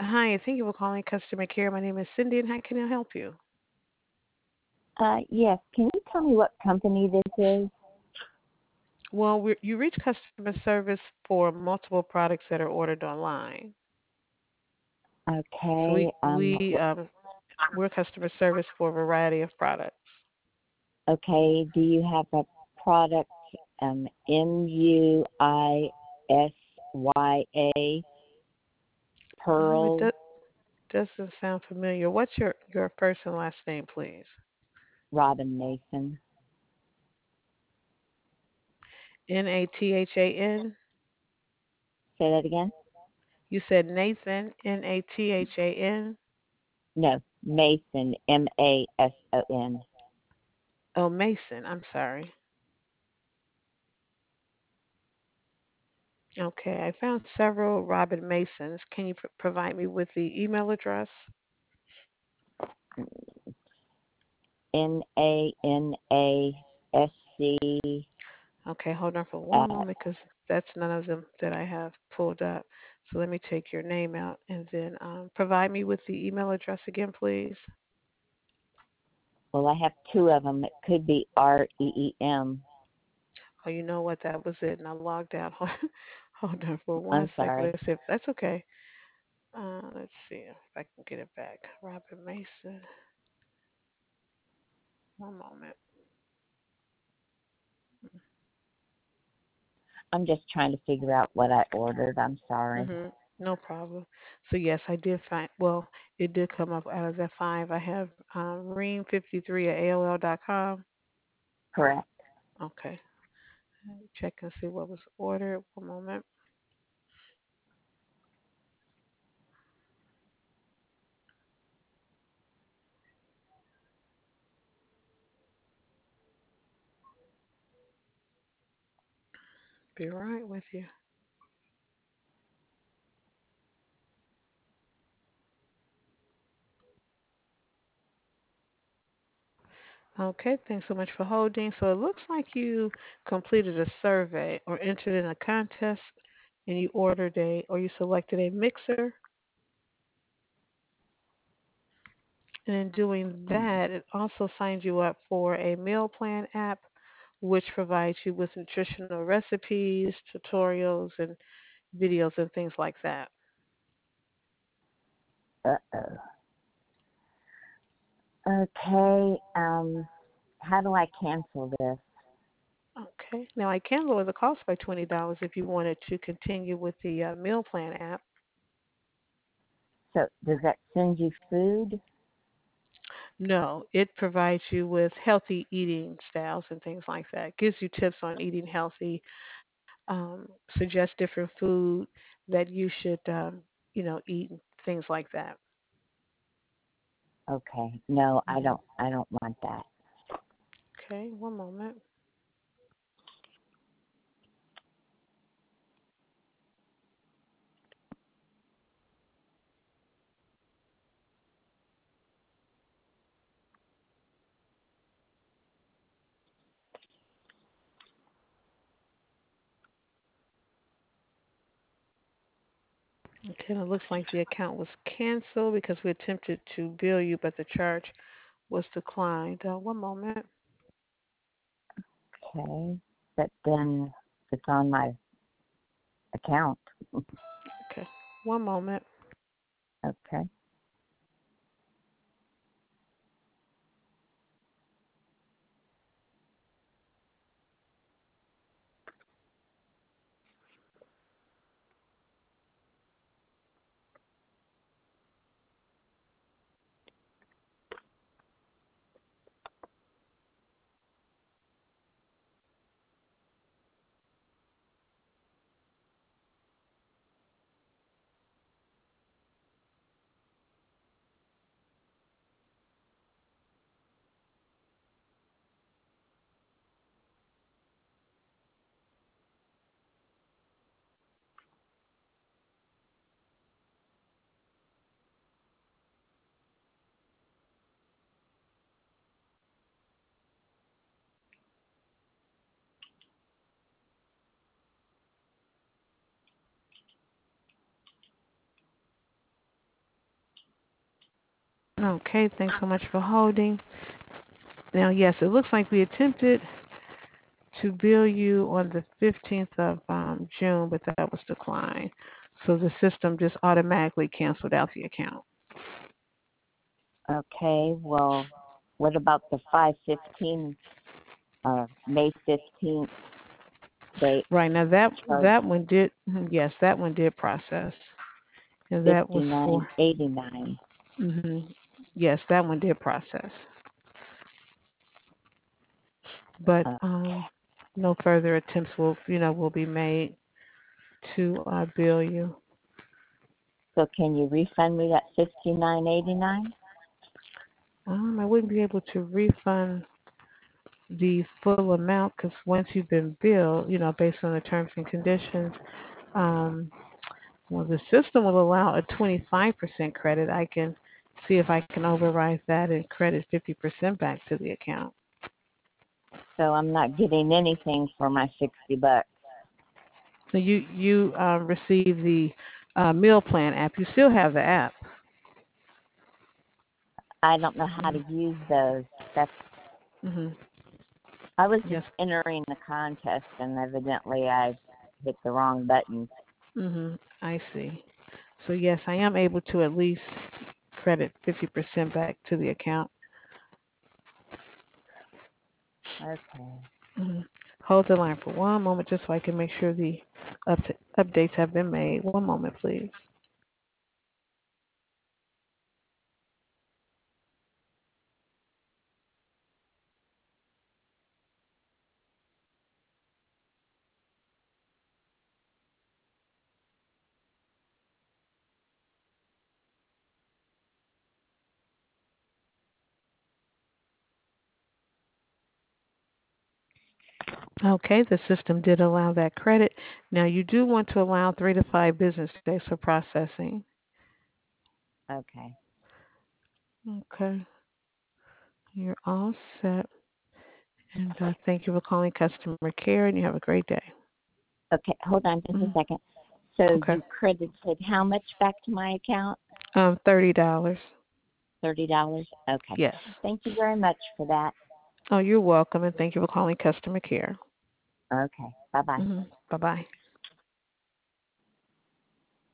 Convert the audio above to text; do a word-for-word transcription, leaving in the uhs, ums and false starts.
Hi, thank you for calling customer care. My name is Cindy, and how can I help you? Uh, yes. Can you tell me what company this is? Well, we're, you reach customer service for multiple products that are ordered online. So we Okay. Um. we wh- um, we're customer service for a variety of products. Okay. Do you have a product? Um. M U I S Y A Um, it Pearl do, doesn't sound familiar. What's your your first and last name, please? Robin Mason. N A T H A N. Say that again. You said Nathan. N A T H A N. No, Mason. M A S O N. Oh, Mason. I'm sorry. Okay, I found several Robin Masons. Can you pr- provide me with the email address? N A N A S C. Okay, hold on for one Uh. moment because that's none of them that I have pulled up. So let me take your name out and then um, provide me with the email address again, please. Well, I have two of them. It could be R E E M. Oh, you know what? That was it, and I logged out. Hold on for one I'm second. sorry. Let's see if that's okay. Uh, let's see if I can get it back. Robert Mason. One moment. I'm just trying to figure out what I ordered. I'm sorry. Mhm. No problem. So yes, I did find. Well, it did come up out of that five. I have um, ream fifty-three at A O L dot com. Correct. Okay. Let me check and see what was ordered. One moment. Be right with you. Okay, thanks so much for holding. So it looks like you completed a survey or entered in a contest and you ordered a or you selected a mixer. And in doing that, it also signs you up for a meal plan app, which provides you with nutritional recipes, tutorials, and videos and things like that. Uh-oh. Okay. Um, how do I cancel this? Okay. Now I can lower the cost by twenty dollars if you wanted to continue with the uh, meal plan app. So does that send you food? No, it provides you with healthy eating styles and things like that. Gives you tips on eating healthy, um, suggests different food that you should, um, you know, eat and things like that. Okay. No, I Hmm. don't. I don't want that. Okay, one moment. Okay, and it looks like the account was canceled because we attempted to bill you, but the charge was declined. Uh, one moment. Okay. But then it's on my account. Okay, one moment. Okay. Okay, thanks so much for holding. Now, yes, it looks like we attempted to bill you on the fifteenth of um, June, but that was declined. So the system just automatically canceled out the account. Okay, well, what about the five fifteen, uh, May fifteenth date Right now, that charge that one did, mhm, yes, that one did process, and that was fifty-nine for, eighty-nine? hmm yes, that one did process, but Uh, um, no further attempts will, you know, will be made to uh, bill you. so can you refund me that fifty-nine eighty-nine? Um, I wouldn't be able to refund the full amount because once you've been billed, you know, based on the terms and conditions, um, well, the system will allow a twenty-five percent credit. I can see if I can override that and credit fifty percent back to the account. So I'm not getting anything for my sixty bucks. So you you uh, receive the uh, meal plan app. You still have the app. I don't know how to use those. That's Mm-hmm. I was just Yes. entering the contest, and evidently I hit the wrong button. Mm-hmm. I see. So yes, I am able to at least credit fifty percent back to the account. Okay. Mm-hmm. Hold the line for one moment just so I can make sure the up updates have been made. One moment, please. Okay, the system did allow that credit. Now you do want to allow three to five business days for processing. Okay. Okay, you're all set. And uh, thank you for calling customer care, and you have a great day. Okay. Hold on just a Mm, second. So okay, you credited how much back to my account? um, thirty dollars. Thirty dollars. Okay. Yes. Thank you very much for that. Oh, you're welcome, and thank you for calling customer care. Okay. Bye bye. Hmm. Bye bye.